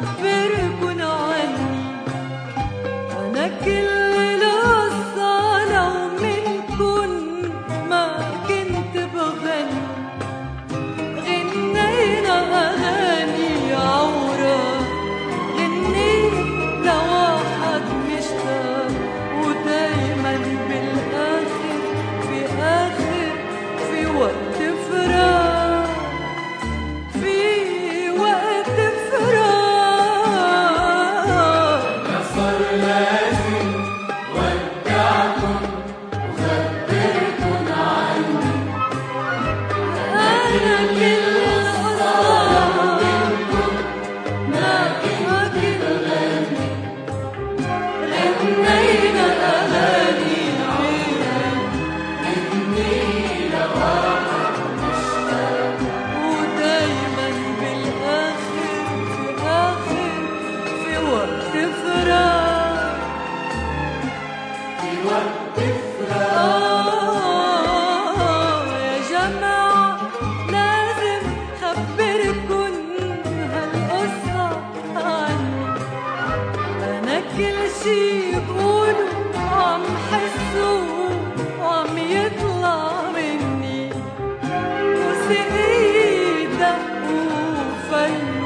خبركن عني. أنا كل قصة لو منكن ما كنت بغني. غنينا أغاني عورة، غنيت لواحد مشتاق، ودايما بالآخر في وقت فراق، في وقت فراق أنا صار لازم ودعكن وخبركن عني. أنا كل قصة ما كنت بغني. غنينا أغاني ودايما بالآخر في وقت فراق، في وقت فراق. يا جماعة لازم خبركن هالقصة عني. أنا كل شي بقوله عم حسه وعم يطلع مني، موسيقي دق وفن